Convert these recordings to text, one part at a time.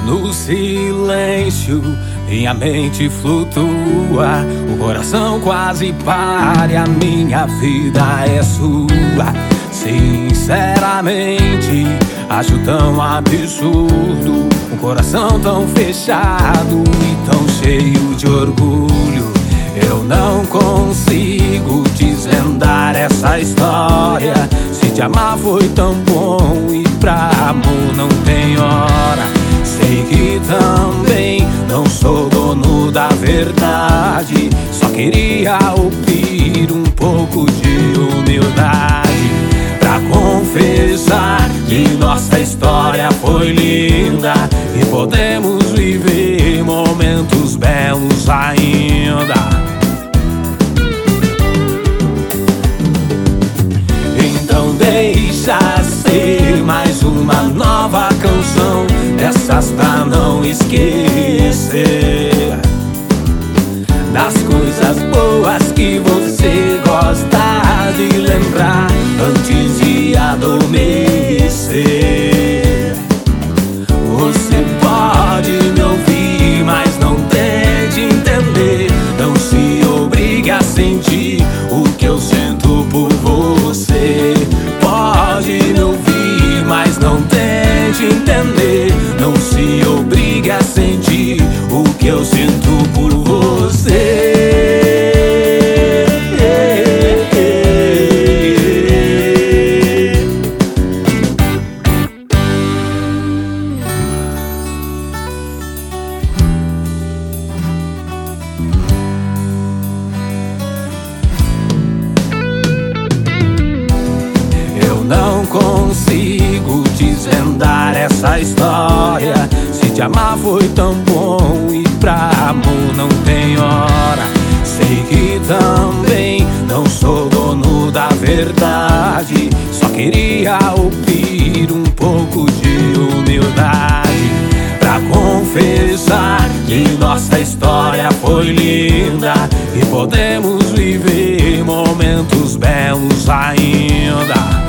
No silêncio, minha mente flutua, o coração quase para, a minha vida é sua. Sinceramente, acho tão absurdo um coração tão fechado e tão cheio de orgulho. Eu não consigo desvendar essa história. Se te amar foi tão bom e pra amor não tem hora. Sei que também não sou dono da verdade, só queria ouvir um pouco de humildade pra confessar que nossa história foi linda e podemos viver momentos belos ainda. Então deixa ser mais uma nova canção, dessas pra não esquecer, das coisas boas que você gosta de lembrar antes de adormecer. Você pode me ouvir, mas não tente entender. Não se obrigue a sentir o que eu sinto por você. Pode me ouvir, mas não tente entender. Não se obrigue a sentir o que eu sinto por você. Eu não consigo desvendar essa história. Se te amar foi tão bom e pra amor não tem hora. Sei que também não sou dono da verdade, só queria ouvir um pouco de humildade pra confessar que nossa história foi linda e podemos viver momentos belos ainda.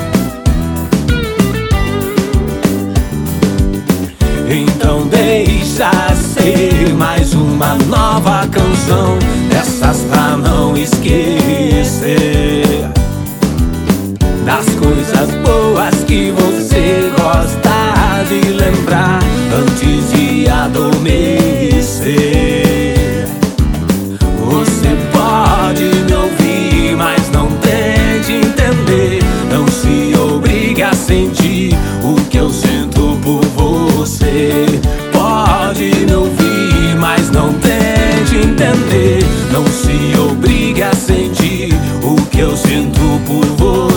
Então deixa ser mais uma nova canção, dessas pra não esquecer, das coisas boas que você gosta de lembrar antes de adormecer. Você pode me ouvir, mas não tente entender. Não se obrigue a sentir o que eu sinto por você. Pode me ouvir, mas não tente entender. Não se obrigue a sentir o que eu sinto por você.